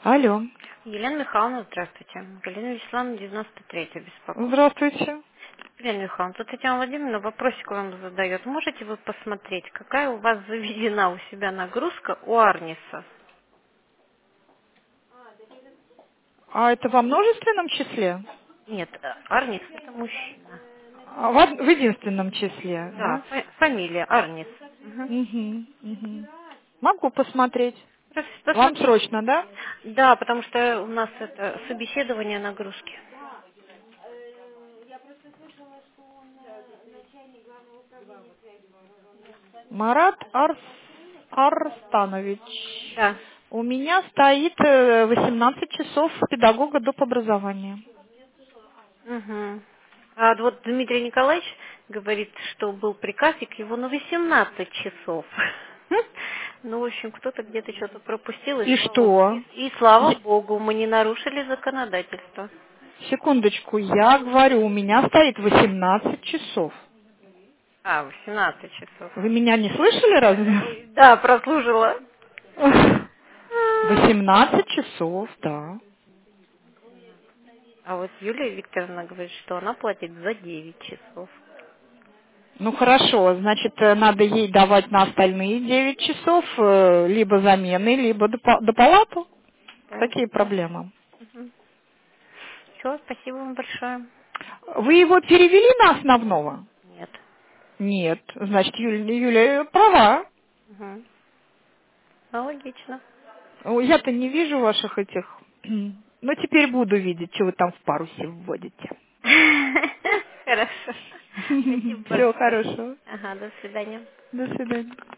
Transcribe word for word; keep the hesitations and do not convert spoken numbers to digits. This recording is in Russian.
Алло. Елена Михайловна, здравствуйте. Галина Вячеславовна, девяносто третья беспокоит. Здравствуйте. Елена Михайловна, тут Татьяна Владимировна вопросик вам задает. Можете вы посмотреть, какая у вас заведена у себя нагрузка у Арниса? А это во множественном числе? Нет, э, Арнис это мужчина. А в, од- в единственном числе, Да, да? фа- фамилия Арнис. Мгм. Угу, угу. Могу посмотреть. Просто Вам посмотрите. срочно, да? Да, потому что у нас это собеседование нагрузки. Марат Арс... Арстанович. Да. У меня стоит э, восемнадцать часов педагога доп. Образования. Угу. А вот Дмитрий Николаевич говорит, что был приказик его на восемнадцать часов. Ну, в общем, кто-то где-то что-то пропустил, и И слава, что? и, и слава Я- богу, мы не нарушили законодательство. Секундочку, я говорю, у меня стоит восемнадцать часов. А, восемнадцать часов. Вы меня не слышали разве? Ой, да, прослушала. восемнадцать часов, да. А вот Юлия Викторовна говорит, что она платит за девять часов. Ну хорошо, значит, э, надо ей давать на остальные девять часов э, либо замены, либо допо- доплату. Да. Какие проблемы? Все, спасибо вам большое. Вы его перевели на основного? Нет. Нет. Значит, Юля, Юля права. Угу. Ну, логично. Ой, я-то не вижу ваших этих... Но теперь буду видеть, что вы там в парусе вводите. Хорошо. Спасибо Всего большое. хорошего. Ага, до свидания. До свидания.